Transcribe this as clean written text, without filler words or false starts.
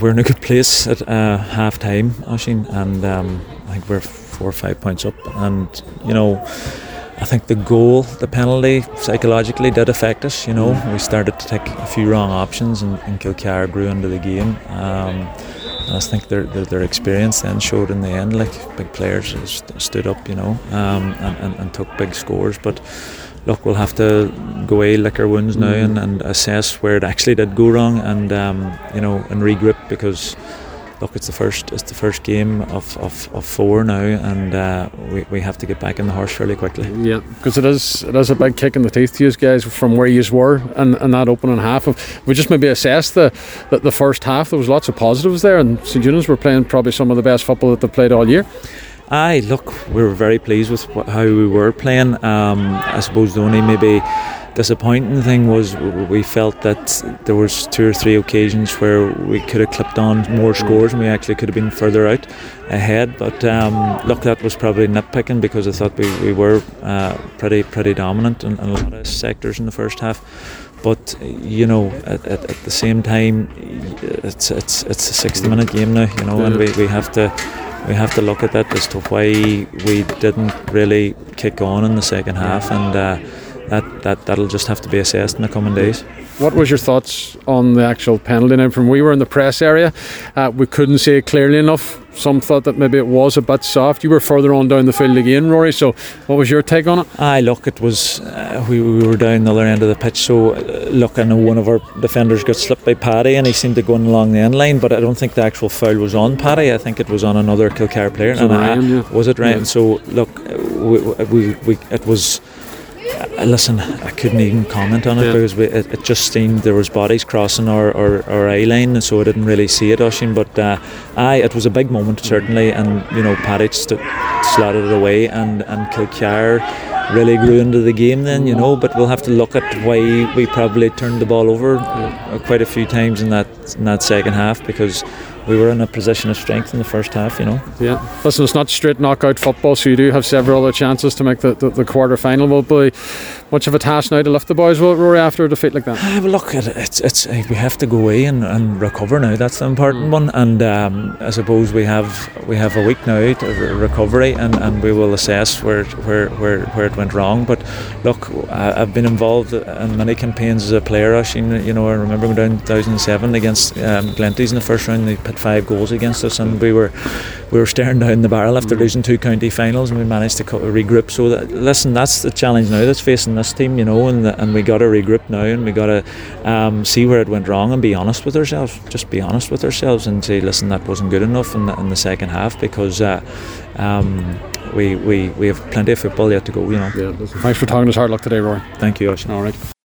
we're in a good place at half time, Oisín, and I think we're 4 or 5 points up, and I think the goal, the penalty, psychologically did affect us. We started to take a few wrong options, and Kilcar grew into the game. And I think their experience then showed in the end, like big players stood up, and took big scores. But look, we'll have to go away, lick our wounds now, and assess where it actually did go wrong, and and regroup, because look, it's the first game of 4 now, and we have to get back in the horse fairly quickly. Yeah, because it is a big kick in the teeth to you guys from where you were and that opening half. If we just maybe assess the first half, there was lots of positives there, and St Eunice were playing probably some of the best football that they've played all year. Aye, look, we were very pleased with how we were playing. I suppose the only maybe disappointing thing was we felt that there was 2 or 3 occasions where we could have clipped on more scores, and we actually could have been further out ahead. But look, that was probably nitpicking, because I thought we were pretty dominant in a lot of sectors in the first half. But at the same time, it's a 60-minute game now, and we have to look at that as to why we didn't really kick on in the second half, and that'll just have to be assessed in the coming days. What was your thoughts on the actual penalty? Now, from we were in the press area, we couldn't see it clearly enough. Some thought that maybe it was a bit soft. You were further on down the field again, Rory, so what was your take on it? Look, it was we were down the other end of the pitch, so look, I know one of our defenders got slipped by Paddy, and he seemed to go along the end line, but I don't think the actual foul was on Paddy. I think it was on another Kilcar player. Was it Ryan? Yeah. So look, it was. Listen, I couldn't even comment on it, because it just seemed there was bodies crossing our eye line, and so I didn't really see it, Oisín. But it was a big moment, certainly, and Paddy slotted it away, and Kilcar really grew into the game then, but we'll have to look at why we probably turned the ball over quite a few times in that second half, because we were in a position of strength in the first half, Yeah. Listen, it's not straight knockout football, so you do have several other chances to make the quarter final. Will be much of a task now to lift the boys, will it, Rory, after a defeat like that? Well, look, it's we have to go away and recover now. That's the important one, and I suppose we have a week now to recovery, and we will assess where it went wrong. But look, I've been involved in many campaigns as a player, Oisín. I remember going down in 2007 against Glenties in the first round. They put 5 goals against us, and we were staring down the barrel after losing 2 county finals, and we managed to regroup. So listen, that's the challenge now that's facing this team, and we got to regroup now, and we got to see where it went wrong and be honest with ourselves. Just be honest with ourselves and say, listen, that wasn't good enough in the second half, because we have plenty of football yet to go. Yeah, thanks for talking to us. Hard luck today, Rory. Thank you, Oisín. All right.